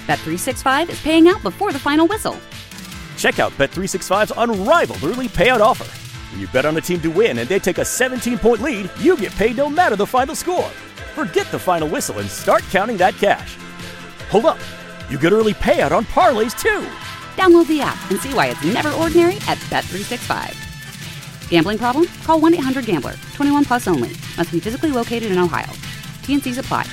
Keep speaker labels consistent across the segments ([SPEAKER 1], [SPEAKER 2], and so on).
[SPEAKER 1] Bet365 is paying out before the final whistle.
[SPEAKER 2] Check out Bet365's unrivaled early payout offer. When you bet on a team to win and they take a 17-point lead, you get paid no matter the final score. Forget the final whistle and start counting that cash. Hold up. You get early payout on parlays, too.
[SPEAKER 1] Download the app and see why it's never ordinary at Bet365. Gambling problem? Call 1-800-GAMBLER. 21 plus only. Must be physically located in Ohio. T&Cs apply.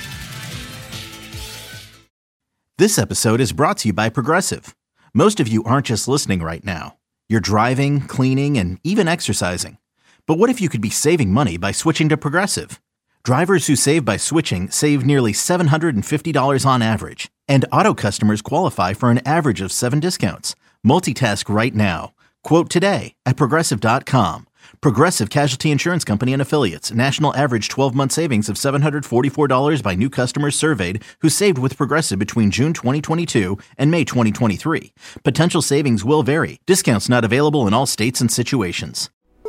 [SPEAKER 3] This episode is brought to you by Progressive. Most of you aren't just listening right now. You're driving, cleaning, and even exercising. But what if you could be saving money by switching to Progressive? Drivers who save by switching save nearly $750 on average. And auto customers qualify for an average of 7 discounts. Multitask right now. Quote today at Progressive.com. Progressive Casualty Insurance Company and Affiliates. National average 12-month savings of $744 by new customers surveyed who saved with Progressive between June 2022 and May 2023. Potential savings will vary. Discounts not available in all states and situations.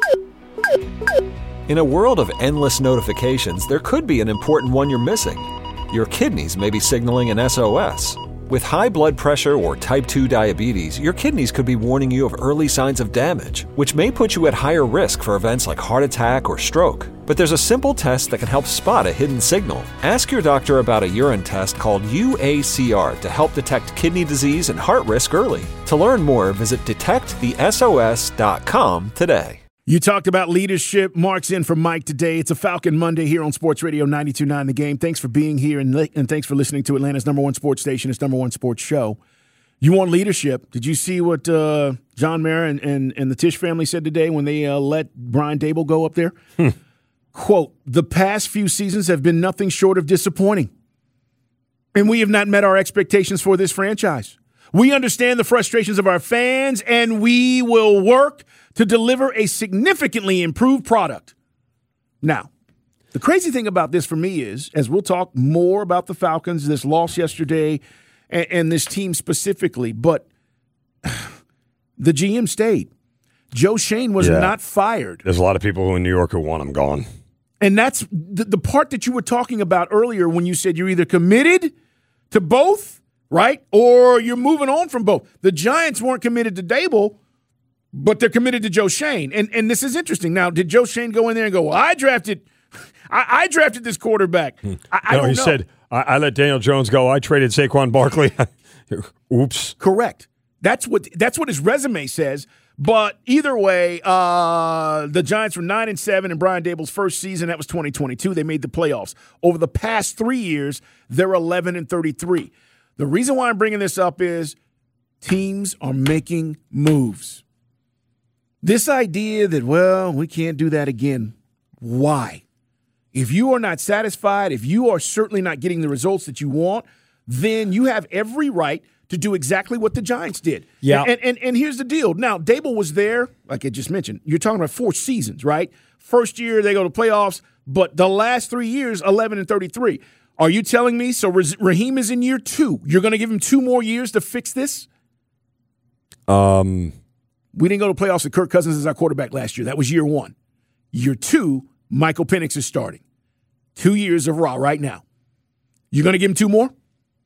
[SPEAKER 4] In a world of endless notifications, there could be an important one you're missing. Your kidneys may be signaling an SOS. With high blood pressure or type 2 diabetes, your kidneys could be warning you of early signs of damage, which may put you at higher risk for events like heart attack or stroke. But there's a simple test that can help spot a hidden signal. Ask your doctor about a urine test called UACR to help detect kidney disease and heart risk early. To learn more, visit detectthesos.com today.
[SPEAKER 5] You talked about leadership. Mark's in for Mike today. It's a Falcon Monday here on Sports Radio 92.9 The Game. Thanks for being here, and thanks for listening to Atlanta's number one sports station, its number one sports show. You want leadership. Did you see what John Mara and the Tisch family said today when they let Brian Daboll go up there? Quote, the past few seasons have been nothing short of disappointing, and we have not met our expectations for this franchise. We understand the frustrations of our fans, and we will work to deliver a significantly improved product. Now, the crazy thing about this for me is, as we'll talk more about the Falcons, this loss yesterday, and this team specifically, but the GM stayed. Joe Schoen was not fired.
[SPEAKER 6] There's a lot of people in New York who want him gone.
[SPEAKER 5] And that's the part that you were talking about earlier when you said you're either committed to both, right, or you're moving on from both. The Giants weren't committed to Daboll, but they're committed to Joe Schoen. And this is interesting. Now, did Joe Schoen go in there and go, well, I drafted this quarterback? I don't know.
[SPEAKER 6] He said, I let Daniel Jones go. I traded Saquon Barkley. Oops.
[SPEAKER 5] Correct. That's what his resume says. But either way, the Giants were 9-7 in Brian Daboll's first season. That was 2022. They made the playoffs. Over the past 3 years, they're 11-33. The reason why I'm bringing this up is teams are making moves. This idea that, well, we can't do that again. Why? If you are not satisfied, if you are certainly not getting the results that you want, then you have every right to do exactly what the Giants did.
[SPEAKER 6] Yeah.
[SPEAKER 5] And here's the deal. Now, Daboll was there, like I just mentioned. You're talking about 4 seasons, right? First year, they go to playoffs, but the last 3 years, 11-33. Are you telling me, so Raheem is in year 2, you're going to give him 2 more years to fix this? We didn't go to playoffs with Kirk Cousins as our quarterback last year. That was year 1. Year 2, Michael Penix is starting. 2 years of raw right now. You going to give him 2 more?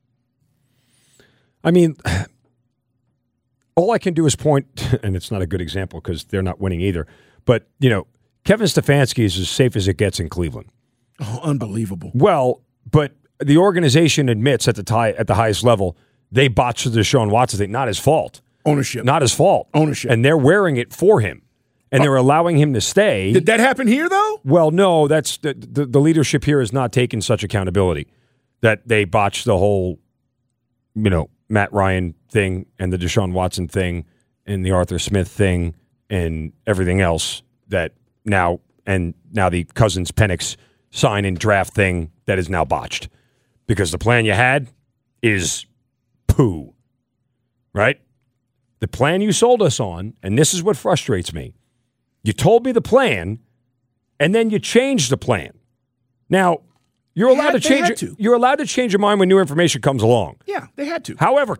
[SPEAKER 6] I mean, all I can do is point, and it's not a good example because they're not winning either, but, Kevin Stefanski is as safe as it gets in Cleveland.
[SPEAKER 5] Oh, unbelievable.
[SPEAKER 6] Well, but the organization admits at the highest level they botched the Deshaun Watson thing. Not his fault.
[SPEAKER 5] Ownership.
[SPEAKER 6] Not his fault.
[SPEAKER 5] Ownership.
[SPEAKER 6] And they're wearing it for him. And they're allowing him to stay.
[SPEAKER 5] Did that happen here, though?
[SPEAKER 6] Well, no. That's the leadership here has not taken such accountability that they botched the whole, Matt Ryan thing and the Deshaun Watson thing and the Arthur Smith thing and everything else that now the Cousins Penix sign and draft thing that is now botched because the plan you had is poo, right? The plan you sold us on, and this is what frustrates me. You told me the plan, and then you changed the plan. Now, you're allowed to change. You're allowed to change your mind when new information comes along.
[SPEAKER 5] Yeah, they had to.
[SPEAKER 6] However,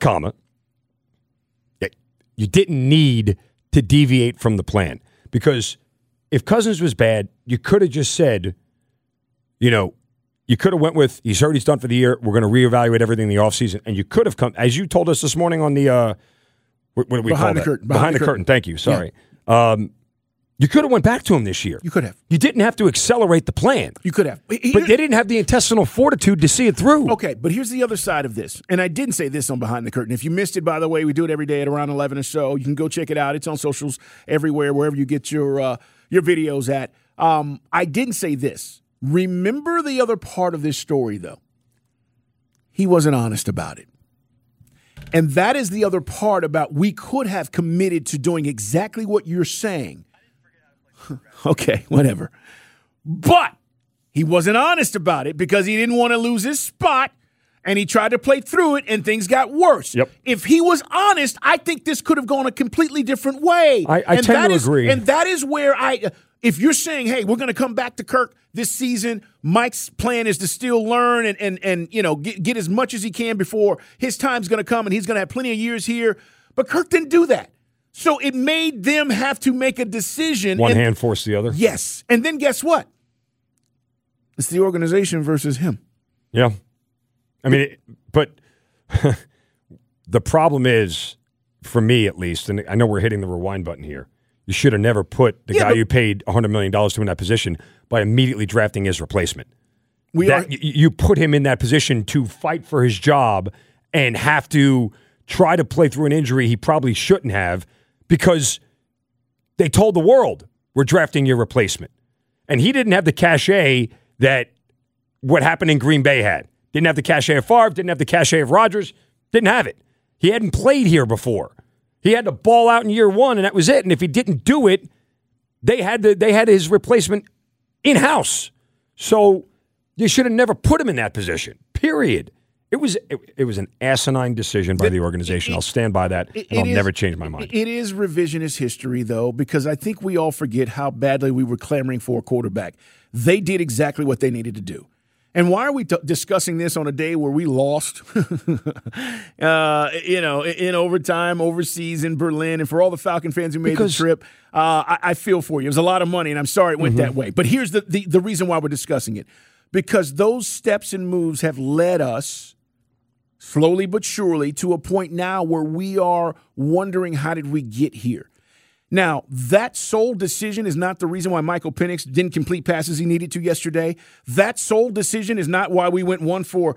[SPEAKER 6] you didn't need to deviate from the plan because if Cousins was bad, you could have just said, you You could have went with, he's heard he's done for the year. We're going to reevaluate everything in the offseason. And you could have come, as you told us this morning on the, what do we call that?
[SPEAKER 5] Curtain.
[SPEAKER 6] Behind the curtain. Thank you. Sorry. Yeah. You could have went back to him this year.
[SPEAKER 5] You could have.
[SPEAKER 6] You didn't have to accelerate the plan.
[SPEAKER 5] You could have.
[SPEAKER 6] But they didn't have the intestinal fortitude to see it through.
[SPEAKER 5] Okay, but here's the other side of this. And I didn't say this on Behind the Curtain. If you missed it, by the way, we do it every day at around 11 or so. You can go check it out. It's on socials everywhere, wherever you get your videos at. I didn't say this. Remember the other part of this story, though. He wasn't honest about it. And that is the other part about we could have committed to doing exactly what you're saying. Okay, whatever. But he wasn't honest about it because he didn't want to lose his spot, and he tried to play through it, and things got worse.
[SPEAKER 6] Yep.
[SPEAKER 5] If he was honest, I think this could have gone a completely different way.
[SPEAKER 6] I tend to agree.
[SPEAKER 5] And that is where if you're saying, hey, we're going to come back to Kirk this season, Mike's plan is to still learn and get as much as he can before his time's going to come, and he's going to have plenty of years here. But Kirk didn't do that. So it made them have to make a decision.
[SPEAKER 6] One hand forced the other.
[SPEAKER 5] Yes. And then guess what? It's the organization versus him.
[SPEAKER 6] Yeah. I mean, but the problem is, for me at least, and I know we're hitting the rewind button here, you should have never put the guy you paid $100 million to in that position by immediately drafting his replacement. You put him in that position to fight for his job and have to try to play through an injury he probably shouldn't have, because they told the world, we're drafting your replacement. And he didn't have the cachet that what happened in Green Bay had. Didn't have the cachet of Favre, didn't have the cachet of Rodgers, didn't have it. He hadn't played here before. He had to ball out in year one, and that was it. And if he didn't do it, they had his replacement in-house. So you should have never put him in that position, period. It was an asinine decision by the organization. I'll stand by that, and I'll never change my mind.
[SPEAKER 5] It is revisionist history, though, because I think we all forget how badly we were clamoring for a quarterback. They did exactly what they needed to do. And why are we discussing this on a day where we lost, in overtime, overseas, in Berlin, and for all the Falcon fans who made the trip, I feel for you. It was a lot of money, and I'm sorry it went that way. But here's the reason why we're discussing it. Because those steps and moves have led us, slowly but surely, to a point now where we are wondering, how did we get here? Now, that sole decision is not the reason why Michael Penix didn't complete passes he needed to yesterday. That sole decision is not why we went 1 for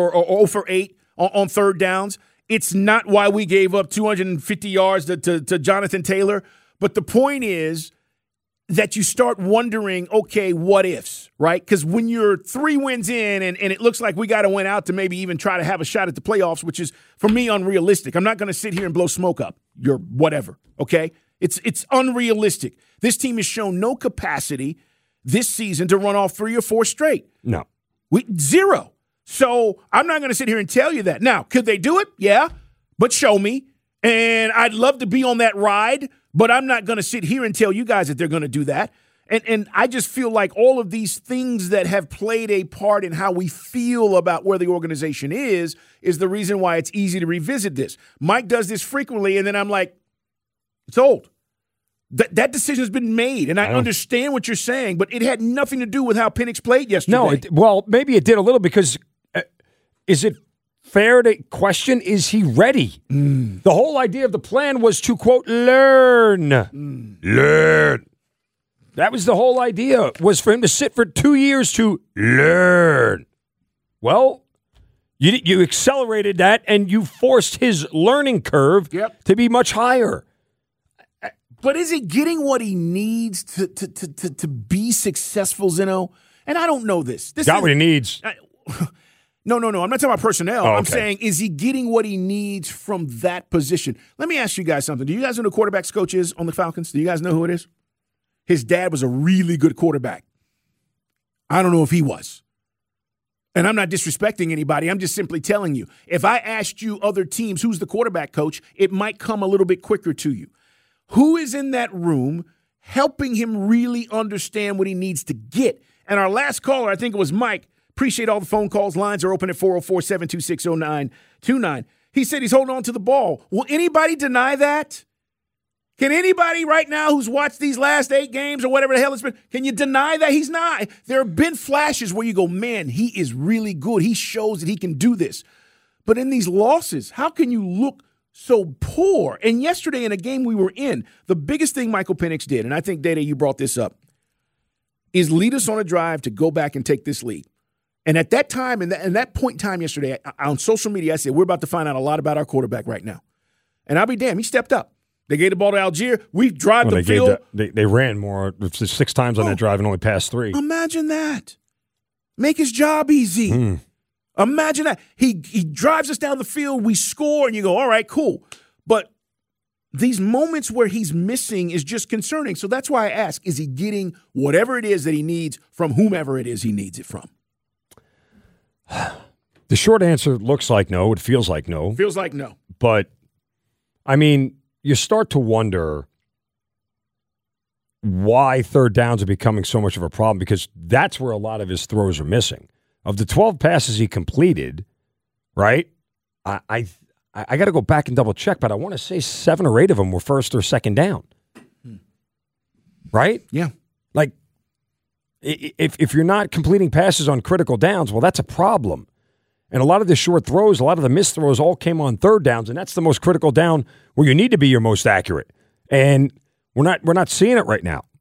[SPEAKER 5] 8 on third downs. It's not why we gave up 250 yards to Jonathan Taylor. But the point is that you start wondering, okay, what ifs, right? Because when you're 3 wins in and it looks like we got to win out to maybe even try to have a shot at the playoffs, which is, for me, unrealistic. I'm not going to sit here and blow smoke up your whatever, okay? It's unrealistic. This team has shown no capacity this season to run off 3 or 4 straight.
[SPEAKER 6] No.
[SPEAKER 5] Zero. So I'm not going to sit here and tell you that. Now, could they do it? Yeah, but show me. And I'd love to be on that ride, but I'm not going to sit here and tell you guys that they're going to do that. And I just feel like all of these things that have played a part in how we feel about where the organization is the reason why it's easy to revisit this. Mike does this frequently, and then I'm like, it's old. That decision has been made, and I understand what you're saying, but it had nothing to do with how Penix played yesterday.
[SPEAKER 6] No, maybe it did a little, because is it fair to question, is he ready? The whole idea of the plan was to, quote, learn. Learn. That was the whole idea, was for him to sit for 2 years to learn. Well, you accelerated that, and you forced his learning curve to be much higher.
[SPEAKER 5] But is he getting what he needs to be successful, Zeno? And I don't know this.
[SPEAKER 6] Got what he needs.
[SPEAKER 5] No. I'm not talking about personnel.
[SPEAKER 6] Oh, okay.
[SPEAKER 5] I'm saying, is he getting what he needs from that position? Let me ask you guys something. Do you guys know who the quarterback's coach is on the Falcons? Do you guys know who it is? His dad was a really good quarterback. I don't know if he was. And I'm not disrespecting anybody. I'm just simply telling you. If I asked you other teams, who's the quarterback coach, it might come a little bit quicker to you. Who is in that room helping him really understand what he needs to get? And our last caller, I think it was Mike. Appreciate all the phone calls. Lines are open at 404-726-0929. He said he's holding on to the ball. Will anybody deny that? Can anybody right now who's watched these last 8 games or whatever the hell it's been, can you deny that he's not? There have been flashes where you go, man, he is really good. He shows that he can do this. But in these losses, how can you look so poor? And yesterday in a game we were in, the biggest thing Michael Penix did, and I think, Dede, you brought this up, is lead us on a drive to go back and take this lead. And at that time, in that point in time yesterday, on social media, I said, we're about to find out a lot about our quarterback right now. And I'll be damned, he stepped up. They gave the ball to Algier. We drive the field.
[SPEAKER 6] They ran more, 6 times on that drive and only passed 3.
[SPEAKER 5] Imagine that. Make his job easy. Imagine that. He drives us down the field, we score, and you go, all right, cool. But these moments where he's missing is just concerning. So that's why I ask, is he getting whatever it is that he needs from whomever it is he needs it from?
[SPEAKER 6] The short answer looks like no. It feels like no.
[SPEAKER 5] Feels like no.
[SPEAKER 6] But, I mean, you start to wonder why third downs are becoming so much of a problem, because that's where a lot of his throws are missing. Of the 12 passes he completed, right, I got to go back and double check, but I want to say 7 or 8 of them were first or second down. Right?
[SPEAKER 5] Yeah.
[SPEAKER 6] Like, if you're not completing passes on critical downs, well, that's a problem. And a lot of the short throws, a lot of the missed throws all came on third downs, and that's the most critical down where you need to be your most accurate. And we're not seeing it right now.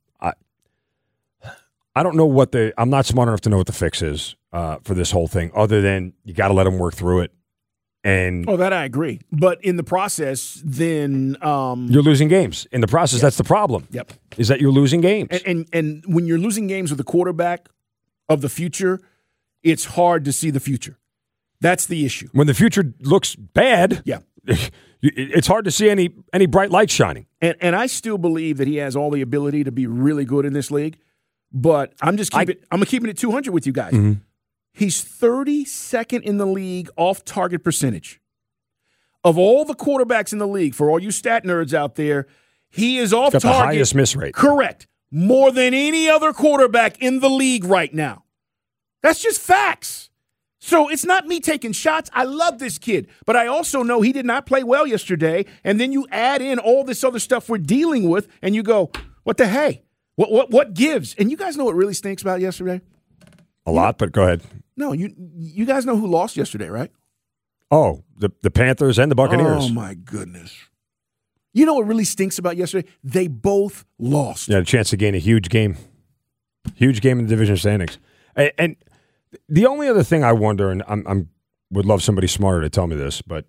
[SPEAKER 6] I don't know I'm not smart enough to know what the fix is for this whole thing, other than you got to let them work through it. And
[SPEAKER 5] that I agree. But in the process, then
[SPEAKER 6] you're losing games. In the process, that's the problem.
[SPEAKER 5] Yep.
[SPEAKER 6] Is that you're losing games.
[SPEAKER 5] And when you're losing games with the quarterback of the future, it's hard to see the future. That's the issue.
[SPEAKER 6] When the future looks bad,
[SPEAKER 5] yeah,
[SPEAKER 6] it's hard to see any bright lights shining.
[SPEAKER 5] And I still believe that he has all the ability to be really good in this league. But I'm keeping it 200 with you guys. Mm-hmm. He's 32nd in the league off target percentage. Of all the quarterbacks in the league, for all you stat nerds out there, he is off target.
[SPEAKER 6] The highest miss rate.
[SPEAKER 5] Correct. More than any other quarterback in the league right now. That's just facts. So it's not me taking shots. I love this kid. But I also know he did not play well yesterday. And then you add in all this other stuff we're dealing with, and you go, what the hey? What gives? And you guys know what really stinks about yesterday?
[SPEAKER 6] A lot, but go ahead.
[SPEAKER 5] No, you guys know who lost yesterday, right?
[SPEAKER 6] Oh, the Panthers and the Buccaneers.
[SPEAKER 5] Oh, my goodness. You know what really stinks about yesterday? They both lost.
[SPEAKER 6] You had a chance to gain a huge game. Huge game in the division standings. And the only other thing I wonder, and I would love somebody smarter to tell me this, but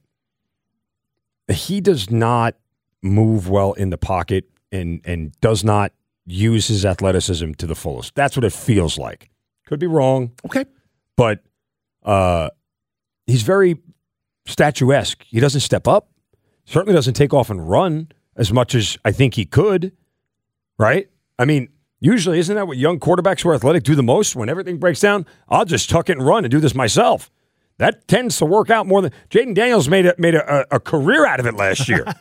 [SPEAKER 6] he does not move well in the pocket and does not use his athleticism to the fullest. That's what it feels like. Could be wrong.
[SPEAKER 5] Okay.
[SPEAKER 6] But he's very statuesque. He doesn't step up. Certainly doesn't take off and run as much as I think he could. Right? I mean, usually, isn't that what young quarterbacks who are athletic do the most? When everything breaks down, I'll just tuck it and run and do this myself. That tends to work out more than Jaden Daniels made a career out of it last year.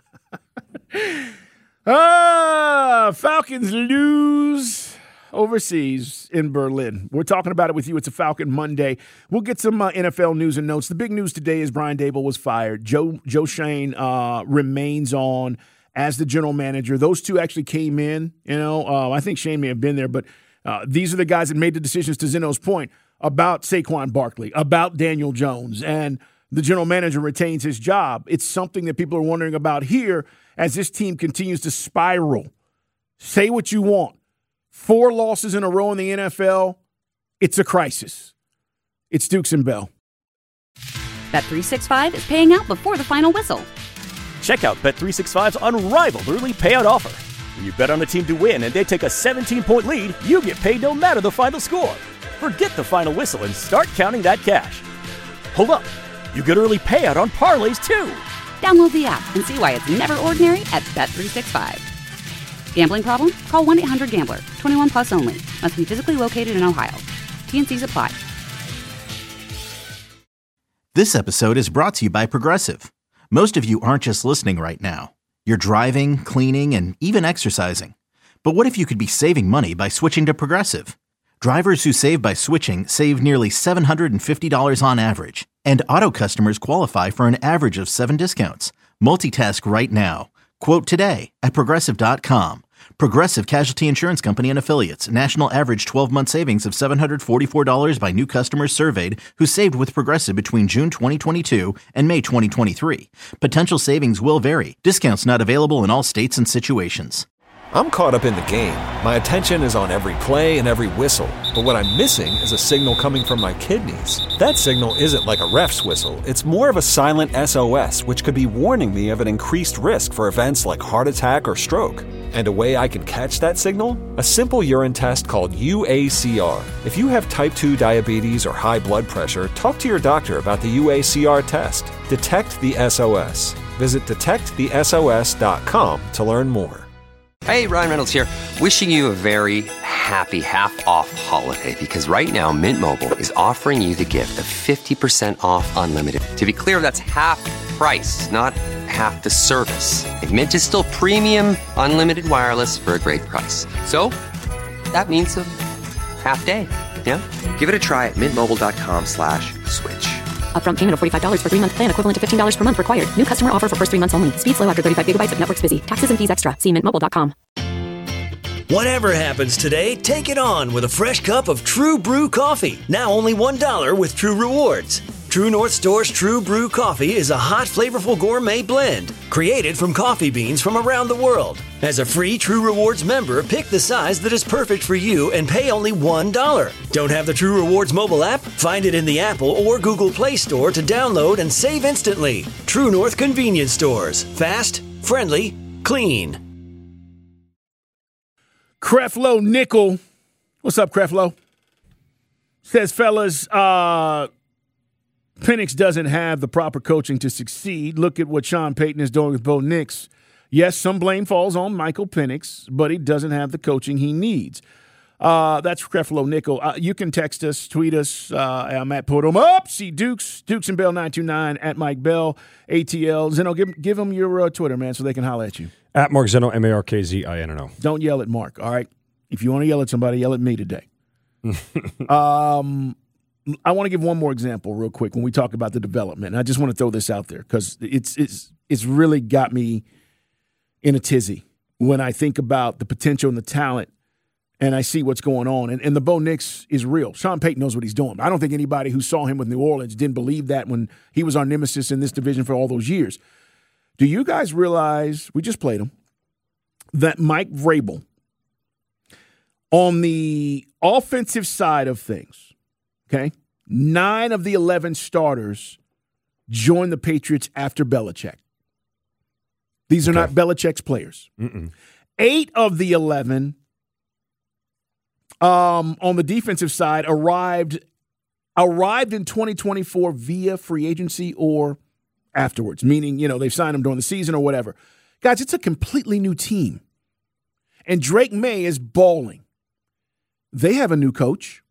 [SPEAKER 5] Falcons lose overseas in Berlin. We're talking about it with you. It's a Falcon Monday. We'll get some NFL news and notes. The big news today is Brian Daboll was fired. Joe Schoen remains on as the general manager. Those two actually came in. I think Shane may have been there, but these are the guys that made the decisions, to Zeno's point, about Saquon Barkley, about Daniel Jones, and the general manager retains his job. It's something that people are wondering about here as this team continues to spiral. Say what you want. 4 losses in a row in the NFL, it's a crisis. It's Dukes and Bell.
[SPEAKER 1] Bet365 is paying out before the final whistle.
[SPEAKER 2] Check out Bet365's unrivaled early payout offer. When you bet on a team to win and they take a 17-point lead, you get paid no matter the final score. Forget the final whistle and start counting that cash. Hold up. You get early payout on parlays, too.
[SPEAKER 1] Download the app and see why it's never ordinary at Bet365. Gambling problem? Call 1-800-GAMBLER. 21 plus only. Must be physically located in Ohio. T&Cs apply.
[SPEAKER 3] This episode is brought to you by Progressive. Most of you aren't just listening right now. You're driving, cleaning, and even exercising. But what if you could be saving money by switching to Progressive? Drivers who save by switching save nearly $750 on average. And auto customers qualify for an average of 7 discounts. Multitask right now. Quote today at Progressive.com. Progressive Casualty Insurance Company and Affiliates. National average 12-month savings of $744 by new customers surveyed who saved with Progressive between June 2022 and May 2023. Potential savings will vary. Discounts not available in all states and situations.
[SPEAKER 4] I'm caught up in the game. My attention is on every play and every whistle. But what I'm missing is a signal coming from my kidneys. That signal isn't like a ref's whistle. It's more of a silent SOS, which could be warning me of an increased risk for events like heart attack or stroke. And a way I can catch that signal? A simple urine test called UACR. If you have type 2 diabetes or high blood pressure, talk to your doctor about the UACR test. Detect the SOS. Visit detectthesos.com to learn more.
[SPEAKER 7] Hey, Ryan Reynolds here. Wishing you a very happy half-off holiday because right now Mint Mobile is offering you the gift of 50% off unlimited. To be clear, that's half price, not half the service. And Mint is still premium unlimited wireless for a great price. So that means a half day. Yeah? Give it a try at mintmobile.com/switch.
[SPEAKER 8] Upfront payment of $45 for 3-month plan, equivalent to $15 per month required. New customer offer for first 3 months only. Speed slow after 35 gigabytes if network's busy. Taxes and fees extra. See mintmobile.com.
[SPEAKER 9] Whatever happens today, take it on with a fresh cup of True Brew coffee. Now only $1 with True Rewards. True North Store's True Brew coffee is a hot, flavorful gourmet blend created from coffee beans from around the world. As a free True Rewards member, pick the size that is perfect for you and pay only $1. Don't have the True Rewards mobile app? Find it in the Apple or Google Play Store to download and save instantly. True North Convenience Stores. Fast, friendly, clean.
[SPEAKER 5] Creflo Nickel. What's up, Creflo? Says, fellas, Penix doesn't have the proper coaching to succeed. Look at what Sean Payton is doing with Bo Nix. Yes, some blame falls on Michael Penix, but he doesn't have the coaching he needs. That's Creflo Nickel. You can text us, tweet us. I'm at Put 'em Up. See Dukes and Bell 929 at Mike Bell ATL. Zeno, give them your Twitter, man, so they can holler at you.
[SPEAKER 6] At Mark Zeno, MarkZino.
[SPEAKER 5] Don't yell at Mark. All right. If you want to yell at somebody, yell at me today. I want to give one more example real quick when we talk about the development. And I just want to throw this out there because it's really got me in a tizzy when I think about the potential and the talent and I see what's going on. And the Bo Nix is real. Sean Payton knows what he's doing. I don't think anybody who saw him with New Orleans didn't believe that when he was our nemesis in this division for all those years. Do you guys realize, we just played him, that Mike Vrabel, on the offensive side of things, okay, 9 of the 11 starters joined the Patriots after Belichick. These are not Belichick's players. 8 of the 11 on the defensive side arrived in 2024 via free agency or afterwards, meaning, they've signed them during the season or whatever. Guys, it's a completely new team. And Drake May is balling. They have a new coach.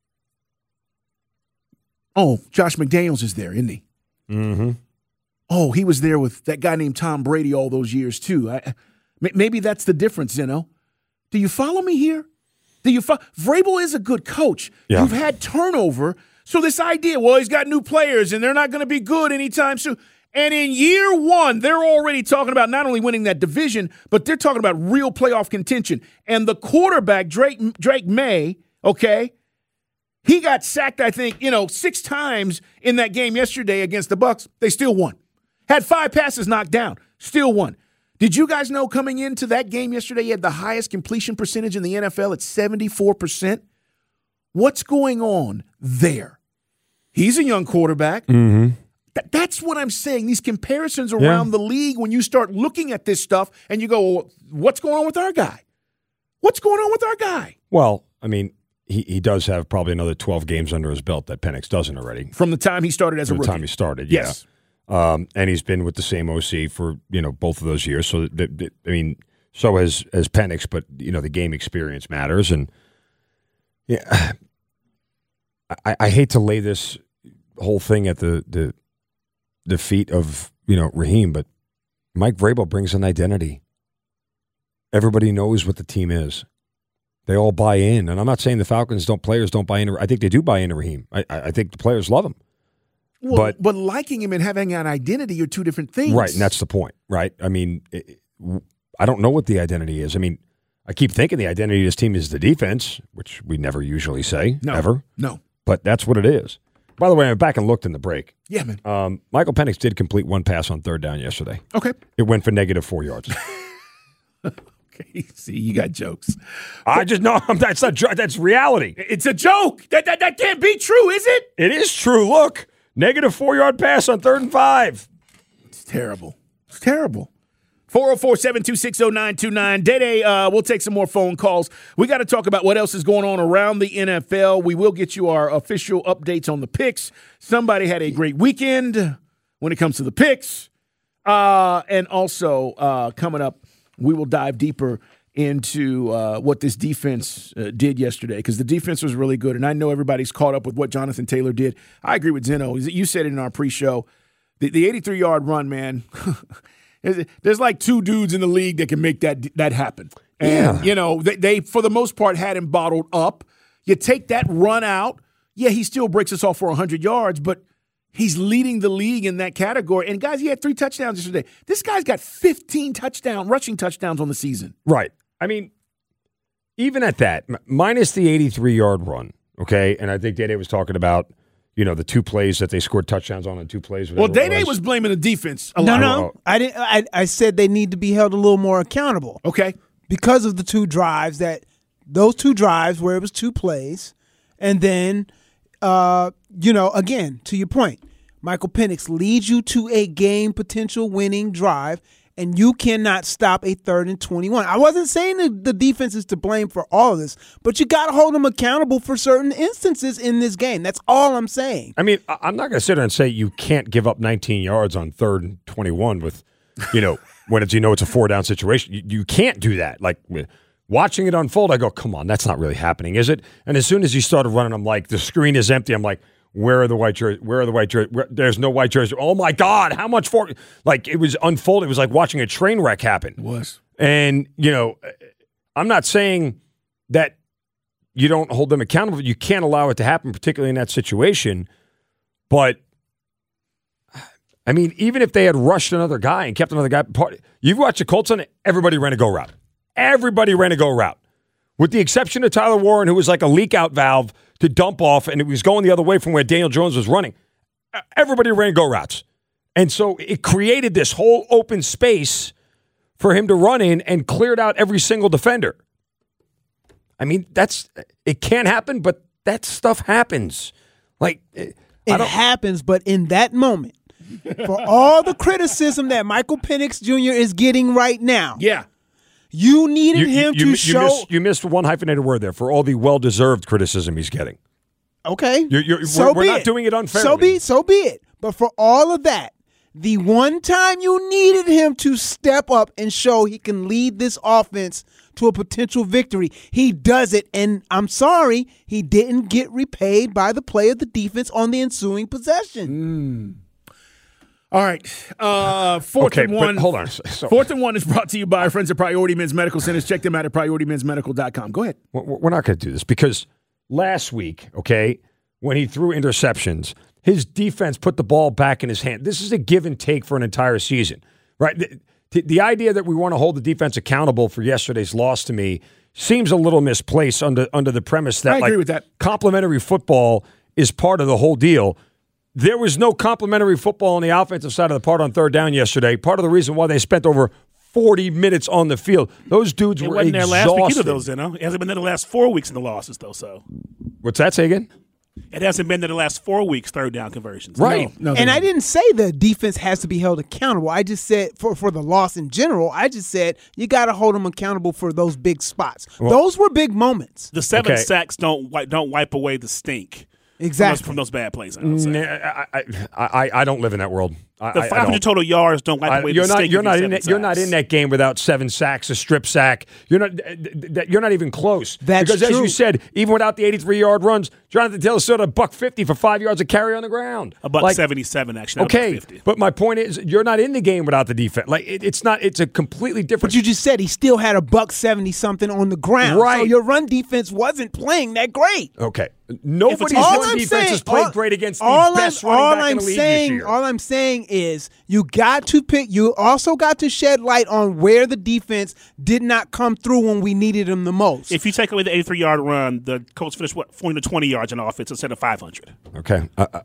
[SPEAKER 5] Oh, Josh McDaniels is there, isn't he?
[SPEAKER 6] Mm-hmm.
[SPEAKER 5] Oh, he was there with that guy named Tom Brady all those years, too. Maybe that's the difference, Zeno. Do you follow me here? Vrabel is a good coach. Yeah. You've had turnover. So this idea, he's got new players and they're not going to be good anytime soon. And in year 1, they're already talking about not only winning that division, but they're talking about real playoff contention. And the quarterback, Drake May, okay, he got sacked, I think, 6 times in that game yesterday against the Bucs. They still won. Had 5 passes knocked down. Still won. Did you guys know coming into that game yesterday, he had the highest completion percentage in the NFL at 74%? What's going on there? He's a young quarterback.
[SPEAKER 6] Mm-hmm.
[SPEAKER 5] That's what I'm saying. These comparisons around the league, when you start looking at this stuff and you go, what's going on with our guy? What's going on with our guy?
[SPEAKER 6] Well, I mean, he does have probably another 12 games under his belt that Penix doesn't already.
[SPEAKER 5] From the time he started as a rookie.
[SPEAKER 6] From the time he started,
[SPEAKER 5] yes.
[SPEAKER 6] Yeah. And he's been with the same OC for, both of those years. So, so has Penix, but, the game experience matters. And yeah, I hate to lay this whole thing at the feet of, Raheem, but Mike Vrabel brings an identity. Everybody knows what the team is. They all buy in. And I'm not saying the players don't buy in. I think they do buy into Raheem. I think the players love him.
[SPEAKER 5] Well, but liking him and having an identity are two different things.
[SPEAKER 6] Right, and that's the point, right? I mean, I don't know what the identity is. I mean, I keep thinking the identity of this team is the defense, which we never usually say, ever.
[SPEAKER 5] No.
[SPEAKER 6] But that's what it is. By the way, I went back and looked in the break.
[SPEAKER 5] Yeah, man.
[SPEAKER 6] Michael Penix did complete one pass on third down yesterday.
[SPEAKER 5] Okay.
[SPEAKER 6] It went for -4 yards.
[SPEAKER 5] Okay, see, you got jokes.
[SPEAKER 6] I just know that's not. That's reality.
[SPEAKER 5] It's a joke. That can't be true, is it?
[SPEAKER 6] It is true. Look, -4 yard pass on 3rd and 5.
[SPEAKER 5] It's terrible. It's terrible. 404-726-0929. Dede, we'll take some more phone calls. We got to talk about what else is going on around the NFL. We will get you our official updates on the picks. Somebody had a great weekend when it comes to the picks. And also, coming up, we will dive deeper into what this defense did yesterday, because the defense was really good. And I know everybody's caught up with what Jonathan Taylor did. I agree with Zeno. You said it in our pre-show. The 83-yard run, man, there's like 2 dudes in the league that can make that happen. And, you know, they, for the most part, had him bottled up. You take that run out, yeah, he still breaks us off for 100 yards, but he's leading the league in that category. And, guys, he had 3 touchdowns yesterday. This guy's got 15 rushing touchdowns on the season.
[SPEAKER 6] Right. I mean, even at that, minus the 83-yard run, okay, and I think Dede was talking about, you know, the 2 plays that they scored touchdowns on and 2 plays.
[SPEAKER 5] Well, Dede was blaming the defense a lot.
[SPEAKER 10] No, I didn't. I said they need to be held a little more accountable.
[SPEAKER 5] Okay.
[SPEAKER 10] Because of the 2 drives, those 2 drives where it was 2 plays, and then, you know, again, to your point, Michael Penix leads you to a game potential winning drive, and you cannot stop a 3rd and 21. I wasn't saying the defense is to blame for all of this, but you got to hold them accountable for certain instances in this game. That's all I'm saying.
[SPEAKER 6] I mean, I'm not going to sit there and say you can't give up 19 yards on 3rd and 21 with, you know, when it's, you know, it's a 4-down situation. You can't do that. Like, watching it unfold, I go, come on, that's not really happening, is it? And as soon as he started running, I'm like, the screen is empty. I'm like, where are the white jerseys? Where are the white jerseys? There's no white jersey. Oh, my God, how much for? Like, it was unfolded. It was like watching a train wreck happen.
[SPEAKER 5] It was.
[SPEAKER 6] And, you know, I'm not saying that you don't hold them accountable. You can't allow it to happen, particularly in that situation. But, I mean, even if they had rushed another guy and kept another guy, you've watched the Colts on it, everybody ran a go route. Everybody ran a go route. With the exception of Tyler Warren, who was like a leak-out valve to dump off, and it was going the other way from where Daniel Jones was running. Everybody ran go routes. And so it created this whole open space for him to run in and cleared out every single defender. I mean, it can't happen, but that stuff happens. Like,
[SPEAKER 10] it happens, but in that moment, for all the criticism that Michael Penix Jr. is getting right now,
[SPEAKER 5] yeah,
[SPEAKER 10] you needed him to show.
[SPEAKER 6] You missed one hyphenated word there, for all the well-deserved criticism he's getting.
[SPEAKER 10] Okay.
[SPEAKER 6] We're not doing it unfairly.
[SPEAKER 10] So be it. But for all of that, the one time you needed him to step up and show he can lead this offense to a potential victory, he does it. And I'm sorry, he didn't get repaid by the play of the defense on the ensuing possession.
[SPEAKER 5] All right. Fourth and one.
[SPEAKER 6] Hold on.
[SPEAKER 5] 4th and 1 is brought to you by our friends at Priority Men's Medical Centers. Check them out at PriorityMen'sMedical.com. Go ahead.
[SPEAKER 6] We're not going to do this because last week, okay, when he threw interceptions, his defense put the ball back in his hand. This is a give and take for an entire season, right? The idea that we want to hold the defense accountable for yesterday's loss to me seems a little misplaced under the premise that
[SPEAKER 5] I agree with that.
[SPEAKER 6] Complimentary football is part of the whole deal. There was no complimentary football on the offensive side of the part on 3rd down yesterday. Part of the reason why they spent over 40 minutes on the field. Those dudes were exhausted.
[SPEAKER 11] It wasn't there last week either, though, Zeno. It hasn't been there the last 4 weeks in the losses, though. So,
[SPEAKER 6] what's that say again?
[SPEAKER 11] It hasn't been there the last 4 weeks, 3rd down conversions.
[SPEAKER 6] Right.
[SPEAKER 10] No, and I didn't say the defense has to be held accountable. I just said for the loss in general, I just said you got to hold them accountable for those big spots. Well, those were big moments.
[SPEAKER 11] The 7 sacks don't wipe away the stink.
[SPEAKER 10] Exactly.
[SPEAKER 11] From those bad plays.
[SPEAKER 6] I don't live in that world.
[SPEAKER 11] The 500 total yards don't wipe away the stink.
[SPEAKER 6] You're not in that game without 7 sacks, a strip sack. You're not even close.
[SPEAKER 10] That's
[SPEAKER 6] because
[SPEAKER 10] true.
[SPEAKER 6] As you said, even without the 83-yard runs, Jonathan Taylor still had $150 for 5 yards of carry on the ground.
[SPEAKER 11] $177 actually.
[SPEAKER 6] Okay, but my point is, you're not in the game without the defense. Like it's not. It's a completely different.
[SPEAKER 10] But you just said he still had $170 something on the ground.
[SPEAKER 6] Right.
[SPEAKER 10] So your run defense wasn't playing that great.
[SPEAKER 6] Okay. Nobody's run defense has played great against the best running back in the league this year.
[SPEAKER 10] All I'm saying is you also got to shed light on where the defense did not come through when we needed them the most.
[SPEAKER 11] If you take away the 83-yard run, the Colts finished 40 to 20 yards on offense instead of 500.
[SPEAKER 6] Okay.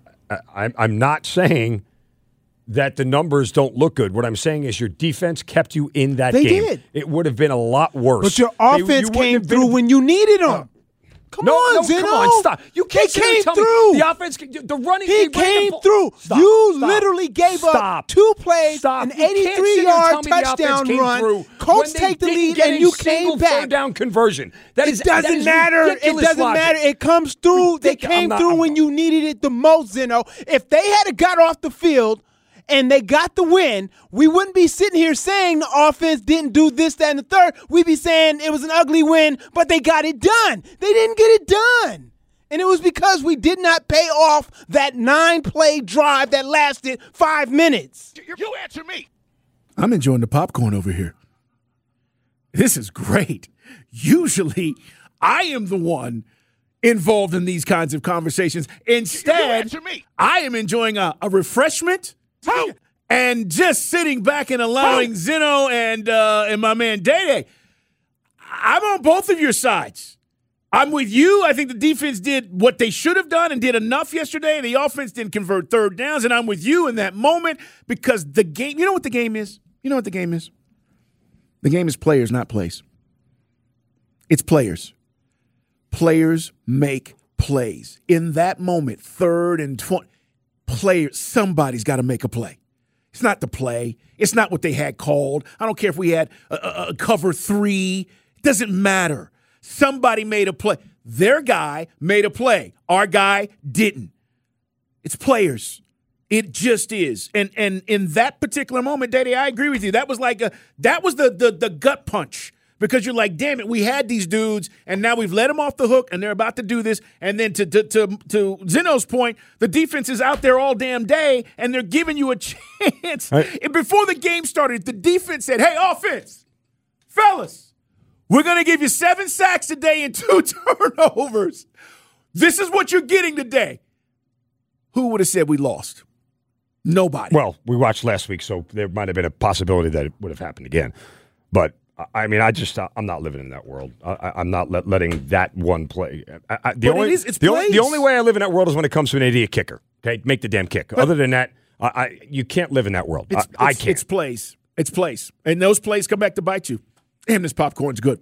[SPEAKER 6] I'm not saying that the numbers don't look good. What I'm saying is your defense kept you in that game.
[SPEAKER 10] They did.
[SPEAKER 6] It would have been a lot worse.
[SPEAKER 10] But your offense came through when you needed them. Come on, Zeno.
[SPEAKER 6] Come on, stop. You can't
[SPEAKER 10] came
[SPEAKER 6] tell
[SPEAKER 10] through.
[SPEAKER 6] Me the offense, the running.
[SPEAKER 10] He came through.
[SPEAKER 6] Stop,
[SPEAKER 10] you
[SPEAKER 6] stop,
[SPEAKER 10] literally gave
[SPEAKER 6] stop,
[SPEAKER 10] up 2 plays,
[SPEAKER 6] stop.
[SPEAKER 10] an
[SPEAKER 6] You can't sit here and tell
[SPEAKER 10] 83-yard
[SPEAKER 6] me the
[SPEAKER 10] touchdown
[SPEAKER 6] offense came
[SPEAKER 10] run.
[SPEAKER 6] through
[SPEAKER 10] Colts
[SPEAKER 6] when they
[SPEAKER 10] take the
[SPEAKER 6] didn't
[SPEAKER 10] lead,
[SPEAKER 6] get
[SPEAKER 10] and
[SPEAKER 6] a
[SPEAKER 10] you
[SPEAKER 6] single
[SPEAKER 10] came back.
[SPEAKER 6] third down conversion. That
[SPEAKER 10] doesn't matter. It doesn't matter. It comes through. They came through when you needed it the most, Zeno. If they had got off the field and they got the win, we wouldn't be sitting here saying the offense didn't do this, that, and the third. We'd be saying it was an ugly win, but they got it done. They didn't get it done. And it was because we did not pay off that 9-play drive that lasted 5 minutes.
[SPEAKER 5] You answer me. I'm enjoying the popcorn over here. This is great. Usually, I am the one involved in these kinds of conversations. Instead, I am enjoying a refreshment and just sitting back and allowing Zeno and my man Day-Day. I'm on both of your sides. I'm with you. I think the defense did what they should have done and did enough yesterday. The offense didn't convert third downs, and I'm with you in that moment because the game – you know what the game is? You know what the game is? The game is players, not plays. It's players. Players make plays. In that moment, 3rd and 20, players, somebody's got to make a play. It's not the play. It's not what they had called. I don't care if we had a cover 3. It doesn't matter. Somebody made a play. Their guy made a play. Our guy didn't. It's players. It just is. And in that particular moment, Daddy, I agree with you. That was like that was the gut punch because you're like, damn it, we had these dudes and now we've let them off the hook and they're about to do this. And then to Zeno's point, the defense is out there all damn day and they're giving you a chance. Right. And before the game started, the defense said, hey, offense, fellas, we're going to give you 7 sacks today and 2 turnovers. This is what you're getting today. Who would have said we lost? Nobody.
[SPEAKER 6] Well, we watched last week, so there might have been a possibility that it would have happened again. But, I mean, I'm not living in that world. I'm not letting that one play. The only way I live in that world is when it comes to an idiot kicker. Okay, make the damn kick. But other than that, you can't live in that world. I can't.
[SPEAKER 5] It's plays. It's plays. And those plays come back to bite you. Damn, this popcorn's good.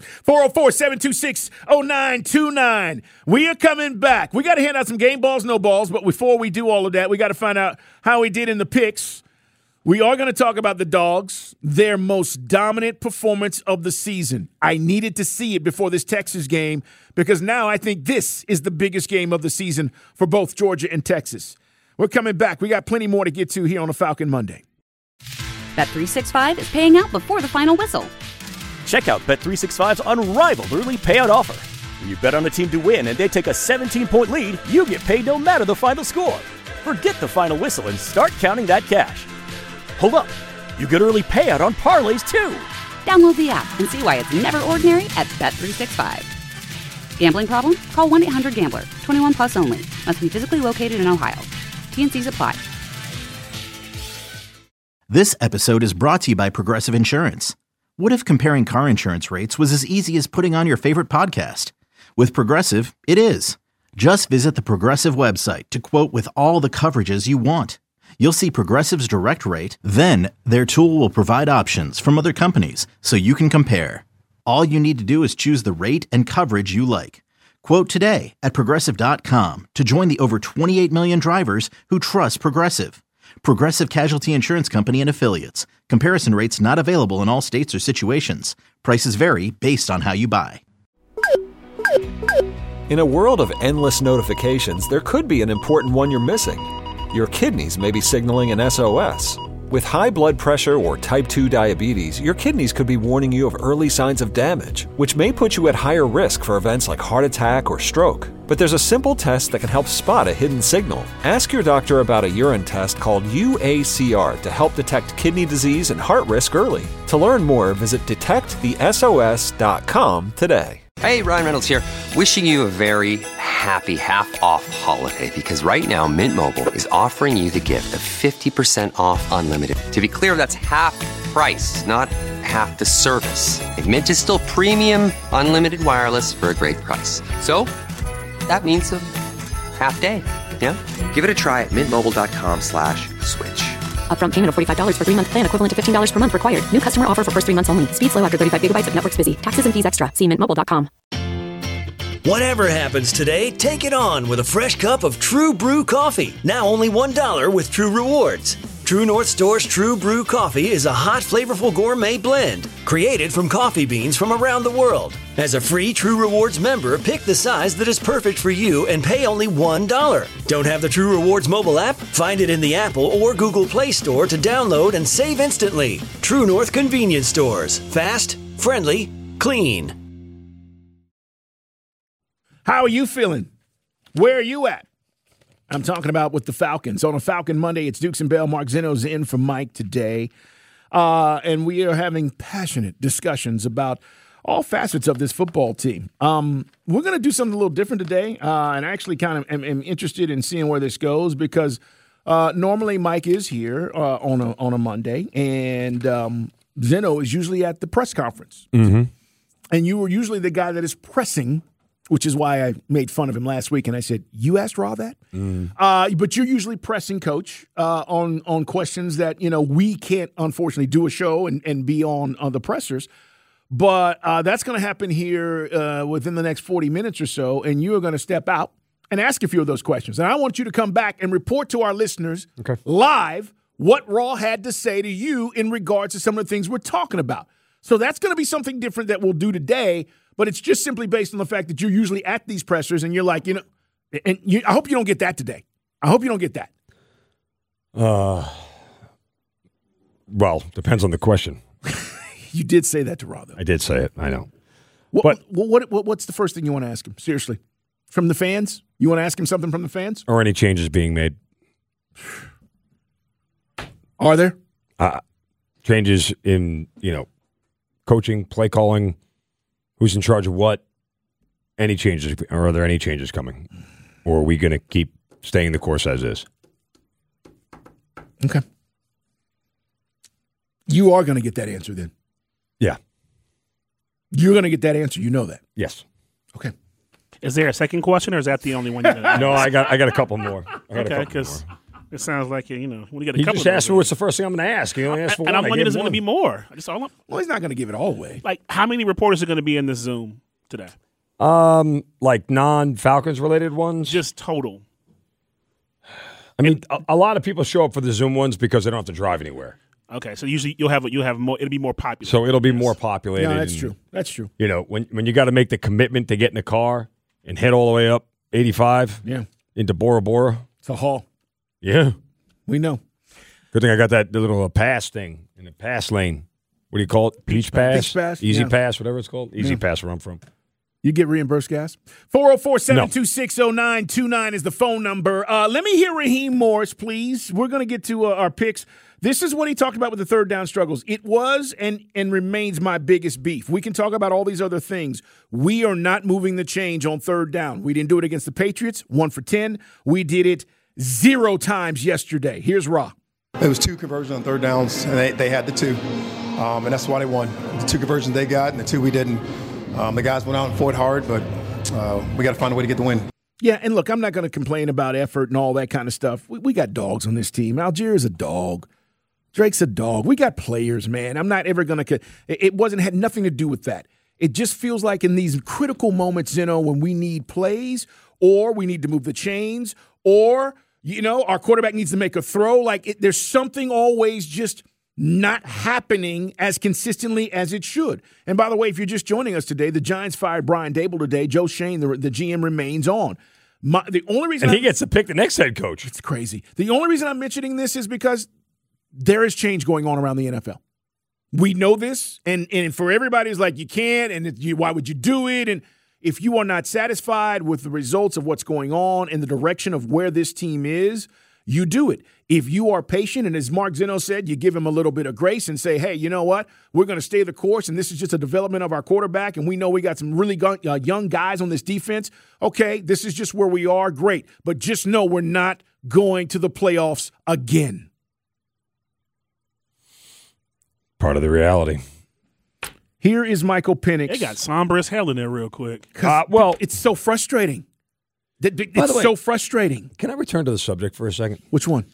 [SPEAKER 5] 404-726-0929. We are coming back. We got to hand out some game balls, no balls, but before we do all of that, we got to find out how he did in the picks. We are going to talk about the Dogs, their most dominant performance of the season. I needed to see it before this Texas game because now I think this is the biggest game of the season for both Georgia and Texas. We're coming back. We got plenty more to get to here on a Falcon Monday.
[SPEAKER 1] Bet365 is paying out before the final whistle.
[SPEAKER 2] Check out Bet365's unrivaled early payout offer. When you bet on a team to win and they take a 17-point lead, you get paid no matter the final score. Forget the final whistle and start counting that cash. Hold up. You get early payout on parlays, too.
[SPEAKER 1] Download the app and see why it's never ordinary at Bet365. Gambling problem? Call 1-800-GAMBLER. 21 plus only. Must be physically located in Ohio. T&Cs apply.
[SPEAKER 3] This episode is brought to you by Progressive Insurance. What if comparing car insurance rates was as easy as putting on your favorite podcast? With Progressive, it is. Just visit the Progressive website to quote with all the coverages you want. You'll see Progressive's direct rate, then their tool will provide options from other companies so you can compare. All you need to do is choose the rate and coverage you like. Quote today at Progressive.com to join the over 28 million drivers who trust Progressive. Progressive Casualty Insurance Company and Affiliates. Comparison rates not available in all states or situations. Prices vary based on how you buy.
[SPEAKER 4] In a world of endless notifications, there could be an important one you're missing. Your kidneys may be signaling an SOS. With high blood pressure or type 2 diabetes, your kidneys could be warning you of early signs of damage, which may put you at higher risk for events like heart attack or stroke. But there's a simple test that can help spot a hidden signal. Ask your doctor about a urine test called UACR to help detect kidney disease and heart risk early. To learn more, visit detectthesos.com today.
[SPEAKER 7] Hey, Ryan Reynolds here. Wishing you a very happy half-off holiday because right now Mint Mobile is offering you the gift of 50% off unlimited. To be clear, that's half price, not half the service. And Mint is still premium unlimited wireless for a great price. So that means a half day. Yeah? Give it a try at mintmobile.com/switch.
[SPEAKER 8] Upfront payment of $45 for 3-month plan equivalent to $15 per month required. New customer offer for first 3 months only. Speed slow after 35 gigabytes if network's busy. Taxes and fees extra. See mintmobile.com.
[SPEAKER 9] Whatever happens today, take it on with a fresh cup of True Brew coffee. Now only $1 with True Rewards. True North Store's True Brew coffee is a hot, flavorful gourmet blend created from coffee beans from around the world. As a free True Rewards member, pick the size that is perfect for you and pay only $1. Don't have the True Rewards mobile app? Find it in the Apple or Google Play Store to download and save instantly. True North Convenience Stores. Fast, friendly, clean.
[SPEAKER 5] How are you feeling? Where are you at? I'm talking about with the Falcons. On a Falcon Monday, it's Dukes and Bell. Mark Zeno's in for Mike today. And we are having passionate discussions about all facets of this football team. We're going to do something a little different today, and I actually kind of am interested in seeing where this goes because normally Mike is here on a Monday, and Zeno is usually at the press conference.
[SPEAKER 6] Mm-hmm.
[SPEAKER 5] And you were usually the guy that is pressing, which is why I made fun of him last week, and I said, you asked Raw that? But you're usually pressing Coach on questions that, we can't, unfortunately, do a show and be on the pressers. But that's going to happen here within the next 40 minutes or so, and you are going to step out and ask a few of those questions. And I want you to come back and report to our listeners live what Raw had to say to you in regards to some of the things we're talking about. So that's going to be something different that we'll do today, but it's just simply based on the fact that you're usually at these pressers and you're like, I hope you don't get that today. I hope you don't get that.
[SPEAKER 6] Well, depends on the question.
[SPEAKER 5] You did say that to Raw, though.
[SPEAKER 6] I did say it. I know.
[SPEAKER 5] What's the first thing you want to ask him? Seriously. From the fans? You want to ask him something from the fans?
[SPEAKER 6] Or any changes being made?
[SPEAKER 5] Are there?
[SPEAKER 6] Changes in, coaching, play calling, who's in charge of what, any changes, or are there any changes coming? Or are we going to keep staying the course as is?
[SPEAKER 5] Okay. You are going to get that answer then.
[SPEAKER 6] Yeah.
[SPEAKER 5] You're going to get that answer. You know that.
[SPEAKER 6] Yes.
[SPEAKER 5] Okay.
[SPEAKER 11] Is there a second question, or is that the only one you're going to ask?
[SPEAKER 6] No, I got a couple more.
[SPEAKER 11] Okay, because it sounds like, when you get a
[SPEAKER 6] you
[SPEAKER 11] couple
[SPEAKER 6] just asked me what's the first thing I'm going to ask. You only asked for
[SPEAKER 11] and
[SPEAKER 6] one.
[SPEAKER 11] I'm wondering, is going to be more?
[SPEAKER 5] Well, he's not going to give it all away.
[SPEAKER 11] Like, how many reporters are going to be in this Zoom today?
[SPEAKER 6] Like non-Falcons related ones?
[SPEAKER 11] Just total.
[SPEAKER 6] I mean, a lot of people show up for the Zoom ones because they don't have to drive anywhere.
[SPEAKER 11] Okay, so usually you'll have more. It'll be more popular.
[SPEAKER 6] So it'll be more populated.
[SPEAKER 5] No, that's true. That's true.
[SPEAKER 6] When you got to make the commitment to get in the car and head all the way up 85 into Bora Bora.
[SPEAKER 5] It's a haul.
[SPEAKER 6] Yeah.
[SPEAKER 5] We know.
[SPEAKER 6] Good thing I got the little pass thing in the pass lane. What do you call it? Beach pass?
[SPEAKER 5] Beach pass?
[SPEAKER 6] Easy pass, whatever it's called. Easy pass where I'm from.
[SPEAKER 5] You get reimbursed gas? 404-726-0929 is the phone number. Let me hear Raheem Morris, please. We're going to get to our picks. This is what he talked about with the third down struggles. It was and remains my biggest beef. We can talk about all these other things. We are not moving the change on third down. We didn't do it against the Patriots, 1 for 10. We did it 0 times yesterday. Here's Ra.
[SPEAKER 12] It was 2 conversions on third downs, and they had the 2. And that's why they won. The 2 conversions they got and the 2 we didn't. The guys went out and fought hard, but we got to find a way to get the win.
[SPEAKER 5] Yeah, and look, I'm not going to complain about effort and all that kind of stuff. We got dogs on this team. Algier is a dog. Drake's a dog. We got players, man. I'm not ever going to – it had nothing to do with that. It just feels like in these critical moments, when we need plays or we need to move the chains or, our quarterback needs to make a throw. There's something always just not happening as consistently as it should. And by the way, if you're just joining us today, the Giants fired Brian Dable today. Joe Shane, the GM, remains on. The only reason
[SPEAKER 6] he gets to pick the next head coach.
[SPEAKER 5] It's crazy. The only reason I'm mentioning this is because there is change going on around the NFL. We know this, and for everybody, it's like you can't, and why would you do it? And if you are not satisfied with the results of what's going on and the direction of where this team is, you do it. If you are patient, and as Mark Zeno said, you give him a little bit of grace and say, hey, you know what? We're going to stay the course, and this is just a development of our quarterback, and we know we got some really young guys on this defense. Okay, this is just where we are. Great. But just know we're not going to the playoffs again.
[SPEAKER 6] Part of the reality.
[SPEAKER 5] Here is Michael Penix.
[SPEAKER 11] They got somber as hell in there real quick.
[SPEAKER 5] Well, it's so frustrating. It's so frustrating.
[SPEAKER 6] Can I return to the subject for a second?
[SPEAKER 5] Which one?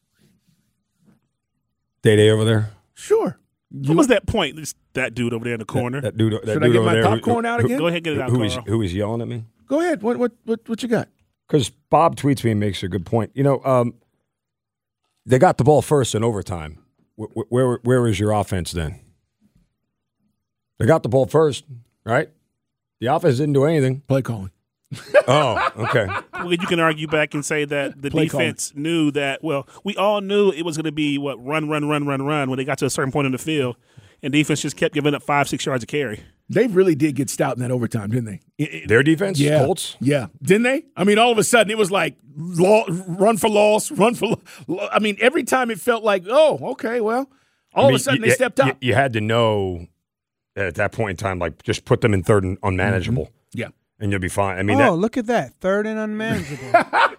[SPEAKER 6] Day over there?
[SPEAKER 5] Sure.
[SPEAKER 11] What was that point? That dude over there in the corner.
[SPEAKER 6] That dude
[SPEAKER 5] Should I get my popcorn out again?
[SPEAKER 11] Go ahead, get it out, Carl.
[SPEAKER 6] Who is yelling at me?
[SPEAKER 5] Go ahead. What you got?
[SPEAKER 6] Because Bob tweets me and makes a good point. You know, they got the ball first in overtime. Where is your offense then? They got the ball first, right? The offense didn't do anything.
[SPEAKER 5] Play calling.
[SPEAKER 6] Oh, okay.
[SPEAKER 11] Well, you can argue back and say that the defense knew that. Well, we all knew it was going to be run when they got to a certain point in the field, and defense just kept giving up 5-6 yards of carry.
[SPEAKER 5] They really did get stout in that overtime, didn't they?
[SPEAKER 6] Their defense,
[SPEAKER 5] yeah,
[SPEAKER 6] Colts,
[SPEAKER 5] yeah, didn't they? I mean, all of a sudden it was like run for loss. I mean, every time it felt like, oh, okay, well, all of a sudden they stepped up.
[SPEAKER 6] You had to know at that point in time, like, just put them in third and unmanageable.
[SPEAKER 5] Mm-hmm. Yeah.
[SPEAKER 6] And you'll be fine. I mean,
[SPEAKER 10] look at that. Third and unmanageable.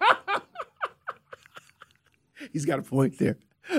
[SPEAKER 5] He's got a point there.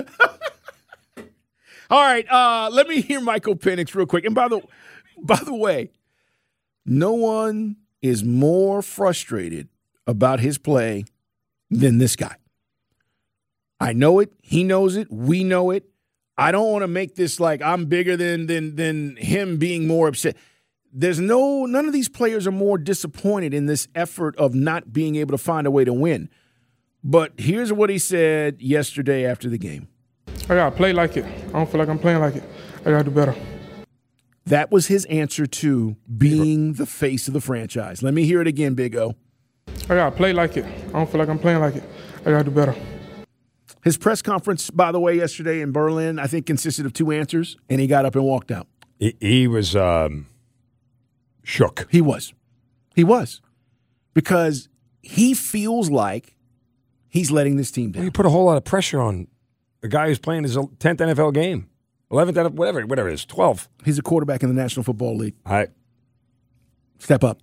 [SPEAKER 5] All right, let me hear Michael Penix real quick. And by the way, no one is more frustrated about his play than this guy. I know it. He knows it. We know it. I don't want to make this like I'm bigger than him being more upset. None of these players are more disappointed in this effort of not being able to find a way to win. But here's what he said yesterday after the game.
[SPEAKER 13] I got to play like it. I don't feel like I'm playing like it. I got to do better.
[SPEAKER 5] That was his answer to being the face of the franchise. Let me hear it again, Big O.
[SPEAKER 13] I got to play like it. I don't feel like I'm playing like it. I got to do better.
[SPEAKER 5] His press conference, by the way, yesterday in Berlin, I think consisted of 2 answers, and he got up and walked out.
[SPEAKER 6] He was shook.
[SPEAKER 5] He was. Because he feels like he's letting this team down.
[SPEAKER 6] Well, you put a whole lot of pressure on a guy who's playing his 10th NFL game, 11th, whatever it is, 12th.
[SPEAKER 5] He's a quarterback in the National Football League. Step up.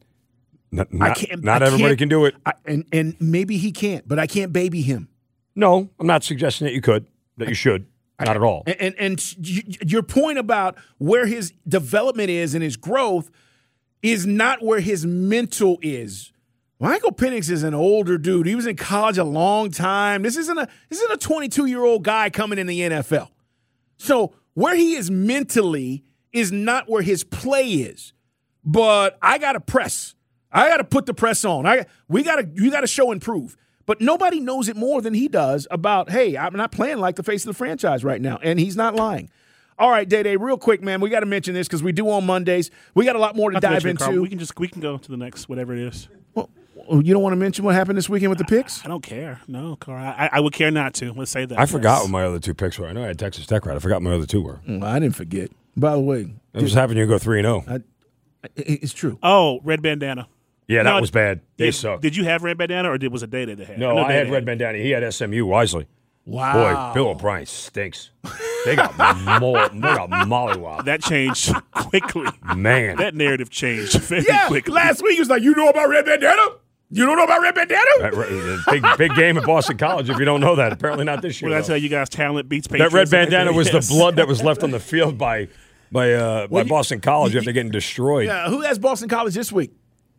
[SPEAKER 6] Not everybody can do it.
[SPEAKER 5] And maybe he can't, but I can't baby him.
[SPEAKER 6] No, I'm not suggesting that you could, that you should. Not at all.
[SPEAKER 5] And your point about where his development is and his growth is not where his mental is. Michael Penix is an older dude. He was in college a long time. This isn't a 22-year-old guy coming in the NFL. So where he is mentally is not where his play is. But I got to press. I got to put the press on. You got to show and prove. But nobody knows it more than he does about, hey, I'm not playing like the face of the franchise right now. And he's not lying. All right, Day-Day, real quick, man, we got to mention this because we do on Mondays. We got a lot more to dive into.
[SPEAKER 11] Carl, we can go to the next whatever it is.
[SPEAKER 5] Well, you don't want to mention what happened this weekend with the picks?
[SPEAKER 11] I don't care. No, Carl. I would care not to. Let's say that.
[SPEAKER 6] I forgot what my other 2 picks were. I know I had Texas Tech right. I forgot my other 2 were.
[SPEAKER 5] I didn't forget. By the way.
[SPEAKER 6] It was having you go 3-0.
[SPEAKER 5] It's true.
[SPEAKER 11] Oh, red bandana.
[SPEAKER 6] Yeah, that was bad. They sucked.
[SPEAKER 11] Did you have red bandana or was it Day-Day that had?
[SPEAKER 6] No, I had red bandana. He had SMU wisely.
[SPEAKER 5] Wow.
[SPEAKER 6] Boy, Bill O'Brien stinks. They got mollywopped.
[SPEAKER 11] That changed quickly.
[SPEAKER 6] Man.
[SPEAKER 11] That narrative changed very quickly.
[SPEAKER 5] Last week he was like, you know about red bandana? You don't know about red bandana?
[SPEAKER 6] Big game at Boston College if you don't know that. Apparently not this year.
[SPEAKER 11] Well, that's how you guys talent beats Patriots.
[SPEAKER 6] That red bandana was the blood that was left on the field by Boston College after getting destroyed.
[SPEAKER 5] Yeah, who has Boston College this week?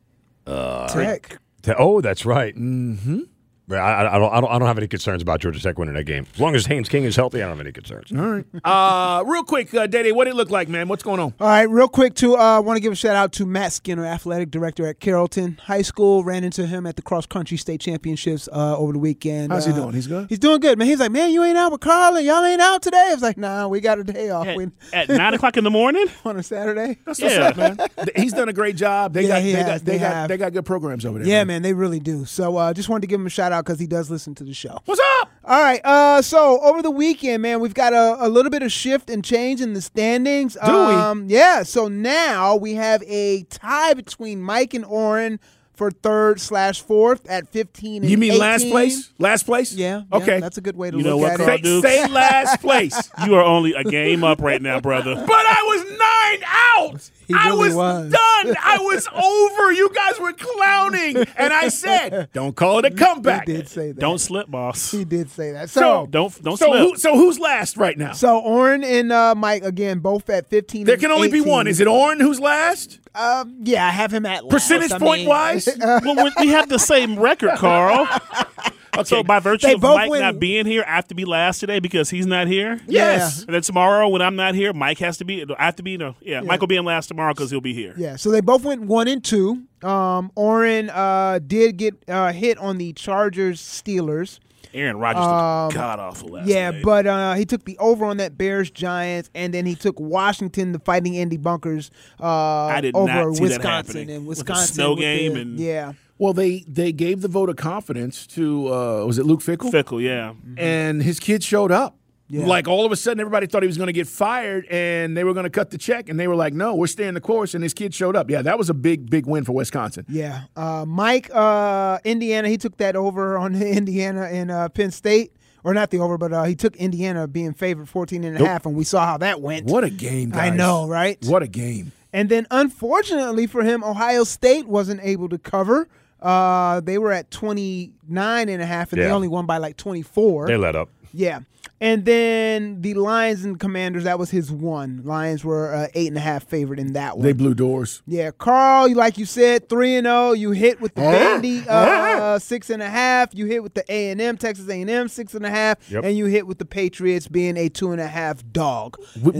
[SPEAKER 10] Tech.
[SPEAKER 6] Oh, that's right.
[SPEAKER 5] Mm-hmm.
[SPEAKER 6] I don't have any concerns about Georgia Tech winning that game. As long as Haynes King is healthy, I don't have any concerns.
[SPEAKER 5] All right. Real quick, Day-Day, what did it look like, man? What's going on?
[SPEAKER 10] All right, real quick, too, I want to give a shout-out to Matt Skinner, athletic director at Carrollton High School. Ran into him at the cross-country state championships over the weekend.
[SPEAKER 5] How's he doing? He's good?
[SPEAKER 10] He's doing good, man. He's like, man, you ain't out with Carl and y'all ain't out today? I was like, nah, we got a day off.
[SPEAKER 11] At 9 o'clock in the morning?
[SPEAKER 10] On a Saturday?
[SPEAKER 5] That's what's up, man. He's done a great job. They got good programs over there.
[SPEAKER 10] Yeah, man, they really do. So just wanted to give him a shout-out because he does listen to the show.
[SPEAKER 5] What's up?
[SPEAKER 10] All right. So over the weekend, man, we've got a little bit of shift and change in the standings.
[SPEAKER 5] Do we?
[SPEAKER 10] Yeah. So now we have a tie between Mike and Orrin for 3rd/4th at 15 and 18.
[SPEAKER 5] You mean last place? Last place?
[SPEAKER 10] Yeah.
[SPEAKER 5] Okay.
[SPEAKER 10] That's a good way to
[SPEAKER 11] You know
[SPEAKER 10] look
[SPEAKER 11] what,
[SPEAKER 10] at
[SPEAKER 11] Carl
[SPEAKER 10] it.
[SPEAKER 11] Dukes?
[SPEAKER 5] Say last place.
[SPEAKER 11] You are only a game up right now, brother.
[SPEAKER 5] But I was 9 out.
[SPEAKER 10] He
[SPEAKER 5] I
[SPEAKER 10] really
[SPEAKER 5] was
[SPEAKER 10] was.
[SPEAKER 5] done. I was over. You guys were clowning. And I said, don't call it a comeback.
[SPEAKER 10] He did say that.
[SPEAKER 11] Don't slip, boss.
[SPEAKER 10] He did say that.
[SPEAKER 5] So
[SPEAKER 11] Don't slip.
[SPEAKER 5] So who's last right now?
[SPEAKER 10] So Oren and Mike, again, both at 15
[SPEAKER 5] There
[SPEAKER 10] and
[SPEAKER 5] can only be
[SPEAKER 10] 18.
[SPEAKER 5] one. Is it Oren who's last?
[SPEAKER 10] Yeah, I have him at last.
[SPEAKER 5] Percentage point wise?
[SPEAKER 11] Well, we have the same record, Carl.
[SPEAKER 5] Okay.
[SPEAKER 11] So by virtue
[SPEAKER 10] They
[SPEAKER 11] of
[SPEAKER 10] both
[SPEAKER 11] Mike
[SPEAKER 10] win.
[SPEAKER 11] not being here, I have to be last today because he's not here.
[SPEAKER 5] Yes.
[SPEAKER 11] And then tomorrow when I'm not here, Mike has to be. I have to be. Mike will be in last tomorrow because he'll be here.
[SPEAKER 10] Yeah, so they both went 1 and 2. Oren did get hit on the Chargers-Steelers.
[SPEAKER 11] Aaron Rodgers looked god awful last night.
[SPEAKER 10] But he took the over on that Bears-Giants, and then he took Washington, the Fighting Andy Bunkers,
[SPEAKER 11] I did
[SPEAKER 10] over
[SPEAKER 11] not see that
[SPEAKER 10] Wisconsin.
[SPEAKER 11] happening.
[SPEAKER 10] And
[SPEAKER 11] With the
[SPEAKER 10] Wisconsin
[SPEAKER 11] snow
[SPEAKER 10] with
[SPEAKER 11] game
[SPEAKER 10] the-
[SPEAKER 11] and-
[SPEAKER 10] yeah.
[SPEAKER 5] Well, they gave the vote of confidence to, was it Luke Fickell?
[SPEAKER 11] Fickle, yeah.
[SPEAKER 5] And his kid showed up.
[SPEAKER 10] Yeah.
[SPEAKER 5] Like all of a sudden, everybody thought he was going to get fired, and they were going to cut the check, and they were like, "No, we're staying the course." And his kid showed up. Yeah, that was a big win for Wisconsin.
[SPEAKER 10] Yeah. Mike, Indiana, he took that over on Indiana and Penn State. Or not the over, but he took Indiana being favored 14.5, and we saw how that went.
[SPEAKER 5] What a game, guys!
[SPEAKER 10] I know, right?
[SPEAKER 5] What a game!
[SPEAKER 10] And then, unfortunately for him, Ohio State wasn't able to cover. They were at 29.5, and they only won by like 24.
[SPEAKER 6] They let up.
[SPEAKER 10] Yeah. And then the Lions and Commanders, that was his one. Lions were 8.5 favorite in that one.
[SPEAKER 5] They blew doors.
[SPEAKER 10] Yeah, Carl, like you said, 3-0. You hit with the Vandy 6.5. You hit with the A&M, Texas A&M 6.5, and you hit with the Patriots being a 2.5 dog.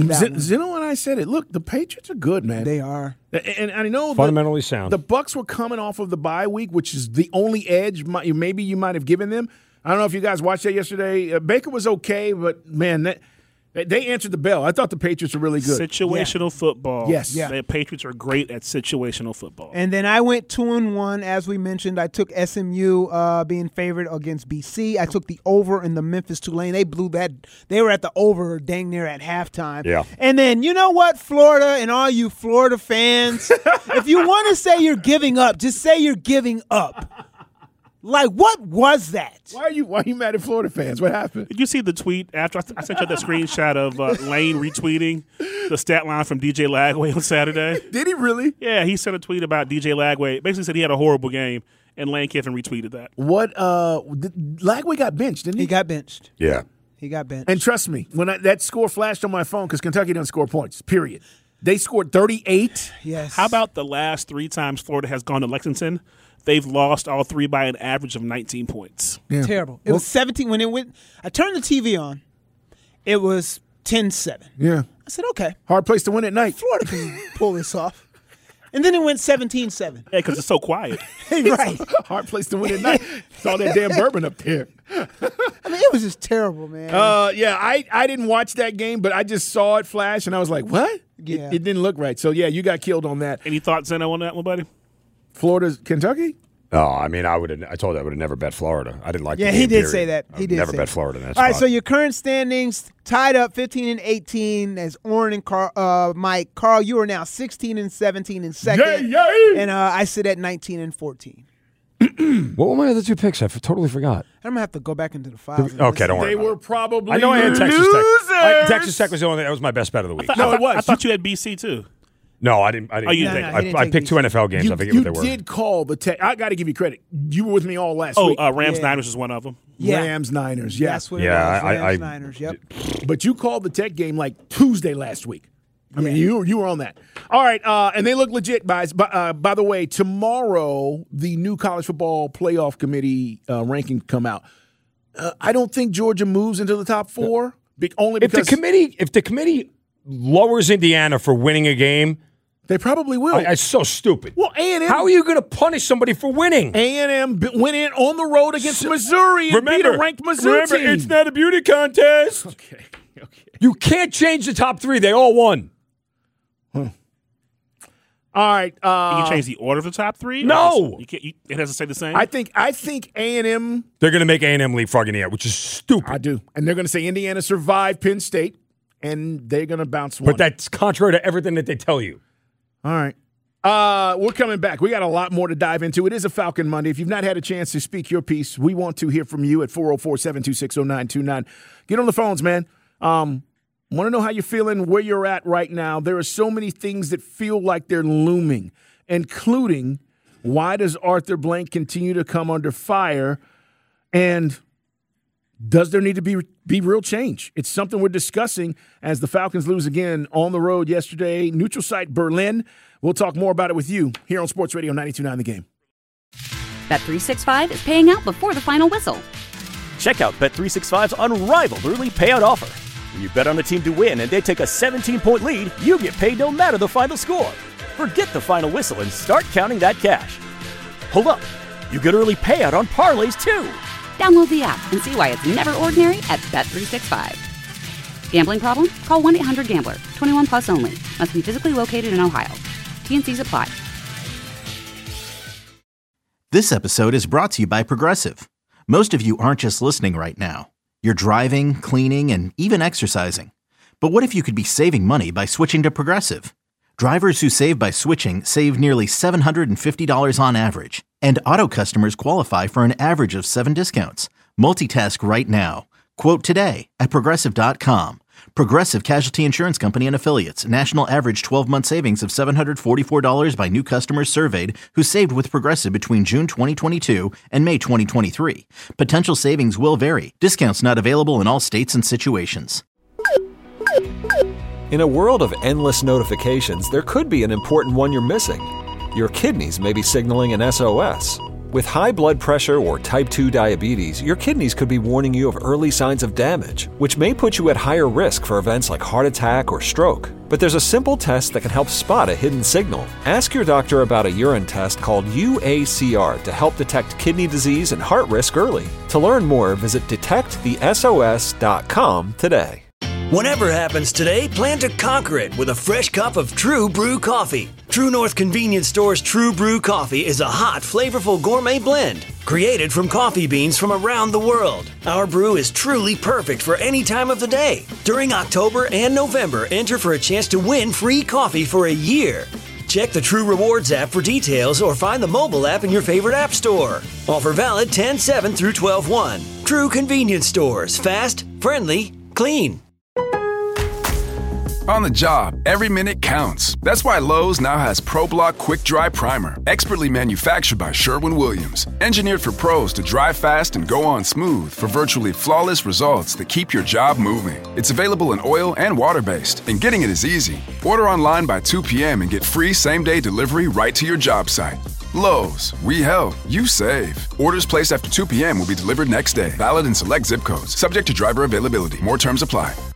[SPEAKER 5] Zeno and I said it. Look, the Patriots are good, man.
[SPEAKER 10] They are.
[SPEAKER 5] And I know
[SPEAKER 6] fundamentally sound.
[SPEAKER 5] The Bucs were coming off of the bye week, which is the only edge maybe you might have given them. I don't know if you guys watched that yesterday. Baker was okay, but, man, they answered the bell. I thought the Patriots were really good.
[SPEAKER 11] Situational football.
[SPEAKER 5] Yes.
[SPEAKER 11] Yeah. The Patriots are great at situational football.
[SPEAKER 10] And then I went 2-1, as we mentioned. I took SMU being favored against BC. I took the over in the Memphis Tulane. They blew that. They were at the over dang near at halftime.
[SPEAKER 6] Yeah.
[SPEAKER 10] And then, you know what, Florida and all you Florida fans, if you want to say you're giving up, just say you're giving up. Like, what was that?
[SPEAKER 5] Why are you mad at Florida fans? What happened?
[SPEAKER 11] Did you see the tweet after I sent you that screenshot of Lane retweeting the stat line from DJ Lagway on Saturday?
[SPEAKER 5] Did he really?
[SPEAKER 11] Yeah, he sent a tweet about DJ Lagway. Basically said he had a horrible game, and Lane Kiffin retweeted that.
[SPEAKER 5] What? Lagway got benched, didn't he?
[SPEAKER 10] He got benched.
[SPEAKER 6] Yeah.
[SPEAKER 10] He got benched.
[SPEAKER 5] And trust me, when that score flashed on my phone, because Kentucky doesn't score points, period. They scored 38.
[SPEAKER 10] Yes.
[SPEAKER 11] How about the last 3 times Florida has gone to Lexington? They've lost all 3 by an average of 19 points.
[SPEAKER 5] Yeah.
[SPEAKER 10] Terrible. It was 17 when it went. I turned the TV on. It was 10-7.
[SPEAKER 5] Yeah.
[SPEAKER 10] I said, okay.
[SPEAKER 5] Hard place to win at night.
[SPEAKER 10] Florida can pull this off. And then it went 17-7.
[SPEAKER 11] Yeah, because it's so quiet.
[SPEAKER 10] Right.
[SPEAKER 5] Hard place to win at night. It's all that damn bourbon up there.
[SPEAKER 10] I mean, it was just terrible, man.
[SPEAKER 5] Yeah, I didn't watch that game, but I just saw it flash, and I was like, what?
[SPEAKER 10] Yeah.
[SPEAKER 5] It didn't look right. So, yeah, you got killed on that.
[SPEAKER 11] Any thoughts, Zeno, on that one, buddy?
[SPEAKER 5] Florida's Kentucky?
[SPEAKER 6] Oh, I mean, I told you I would have never bet Florida. I didn't like the
[SPEAKER 10] Yeah,
[SPEAKER 6] game,
[SPEAKER 10] he did
[SPEAKER 6] period.
[SPEAKER 10] say that.
[SPEAKER 6] I
[SPEAKER 10] He
[SPEAKER 6] would
[SPEAKER 10] did
[SPEAKER 6] never
[SPEAKER 10] say
[SPEAKER 6] bet
[SPEAKER 10] that.
[SPEAKER 6] Florida in that
[SPEAKER 10] All right,
[SPEAKER 6] spot.
[SPEAKER 10] so your current standings tied up 15 and 18 as Oren and Mike. Carl, you are now 16 and 17 in second.
[SPEAKER 5] Yay!
[SPEAKER 10] And I sit at 19 and 14.
[SPEAKER 6] What were my other 2 picks? I totally forgot.
[SPEAKER 10] I'm going to have to go back into the files. and
[SPEAKER 6] Okay,
[SPEAKER 10] listen.
[SPEAKER 6] don't worry.
[SPEAKER 5] They
[SPEAKER 6] about
[SPEAKER 5] were
[SPEAKER 6] it.
[SPEAKER 5] probably
[SPEAKER 6] I know I had Texas
[SPEAKER 5] losers.
[SPEAKER 6] Tech. Texas Tech was that was my best bet of the week.
[SPEAKER 5] No, it was.
[SPEAKER 11] I thought you had BC, too.
[SPEAKER 6] No, I didn't.
[SPEAKER 11] Oh, you
[SPEAKER 10] No,
[SPEAKER 11] didn't.
[SPEAKER 10] no, he didn't
[SPEAKER 6] I
[SPEAKER 10] take
[SPEAKER 6] picked 2
[SPEAKER 10] BC.
[SPEAKER 6] NFL games. I forget what they were.
[SPEAKER 5] You did call the Tech. I got to give you credit. You were with me all last
[SPEAKER 11] Oh,
[SPEAKER 5] week.
[SPEAKER 11] Rams-Niners is one of them.
[SPEAKER 10] Yeah.
[SPEAKER 5] Rams-Niners, yeah.
[SPEAKER 10] That's what it
[SPEAKER 6] Yeah,
[SPEAKER 10] was.
[SPEAKER 6] I-
[SPEAKER 10] Rams-Niners, yep.
[SPEAKER 5] But you called the Tech game like Tuesday last week. I mean, you were on that. All right, and they look legit, guys. By the way, tomorrow the new college football playoff committee rankings come out. I don't think Georgia moves into the top 4, only
[SPEAKER 6] If
[SPEAKER 5] because
[SPEAKER 6] the committee lowers Indiana for winning a game,
[SPEAKER 5] they probably will.
[SPEAKER 6] it's so stupid.
[SPEAKER 5] Well, A&M.
[SPEAKER 6] How are you going to punish somebody for winning?
[SPEAKER 5] A&M went in on the road against Missouri and beat a ranked Missouri team.
[SPEAKER 6] It's not a beauty contest.
[SPEAKER 5] Okay.
[SPEAKER 6] You can't change the top 3. They all won.
[SPEAKER 5] All right.
[SPEAKER 11] Can you change the order of the top 3?
[SPEAKER 6] No.
[SPEAKER 11] You can't, it has to stay the same?
[SPEAKER 5] I think A&M.
[SPEAKER 6] They're going to make A&M leapfrog in the air, which is stupid.
[SPEAKER 5] I do. And they're going to say Indiana survived Penn State, and they're going to bounce one.
[SPEAKER 6] But that's contrary to everything that they tell you.
[SPEAKER 5] All right. We're coming back. We got a lot more to dive into. It is a Falcon Monday. If you've not had a chance to speak your piece, we want to hear from you at 404-726-0929. Get on the phones, man. Want to know how you're feeling, where you're at right now. There are so many things that feel like they're looming, including why does Arthur Blank continue to come under fire, and does there need to be real change? It's something we're discussing as the Falcons lose again on the road yesterday. Neutral site Berlin. We'll talk more about it with you here on Sports Radio 92.9 The Game.
[SPEAKER 1] Bet365 is paying out before the final whistle.
[SPEAKER 2] Check out Bet365's unrivaled early payout offer. When you bet on a team to win and they take a 17-point lead, you get paid no matter the final score. Forget the final whistle and start counting that cash. Hold up. You get early payout on parlays, too.
[SPEAKER 1] Download the app and see why it's never ordinary at Bet365. Gambling problem? Call 1-800-GAMBLER. 21 plus only. Must be physically located in Ohio. T&Cs apply.
[SPEAKER 3] This episode is brought to you by Progressive. Most of you aren't just listening right now. You're driving, cleaning, and even exercising. But what if you could be saving money by switching to Progressive? Drivers who save by switching save nearly $750 on average. And auto customers qualify for an average of 7 discounts. Multitask right now. Quote today at Progressive.com. Progressive Casualty Insurance Company and Affiliates. National average 12-month savings of $744 by new customers surveyed who saved with Progressive between June 2022 and May 2023. Potential savings will vary. Discounts not available in all states and situations.
[SPEAKER 4] In a world of endless notifications, there could be an important one you're missing. Your kidneys may be signaling an SOS. With high blood pressure or type 2 diabetes, your kidneys could be warning you of early signs of damage, which may put you at higher risk for events like heart attack or stroke. But there's a simple test that can help spot a hidden signal. Ask your doctor about a urine test called UACR to help detect kidney disease and heart risk early. To learn more, visit detectthesos.com today.
[SPEAKER 9] Whatever happens today, plan to conquer it with a fresh cup of True Brew coffee. True North Convenience Store's True Brew coffee is a hot, flavorful gourmet blend created from coffee beans from around the world. Our brew is truly perfect for any time of the day. During October and November, enter for a chance to win free coffee for a year. Check the True Rewards app for details or find the mobile app in your favorite app store. Offer valid 10/7 through 12/1. True Convenience Stores. Fast, friendly, clean.
[SPEAKER 14] On the job, every minute counts. That's why Lowe's now has ProBlock Quick Dry Primer, expertly manufactured by Sherwin-Williams. Engineered for pros to dry fast and go on smooth for virtually flawless results that keep your job moving. It's available in oil and water-based, and getting it is easy. Order online by 2 p.m. and get free same-day delivery right to your job site. Lowe's, we help, you save. Orders placed after 2 p.m. will be delivered next day. Valid in select zip codes. Subject to driver availability. More terms apply.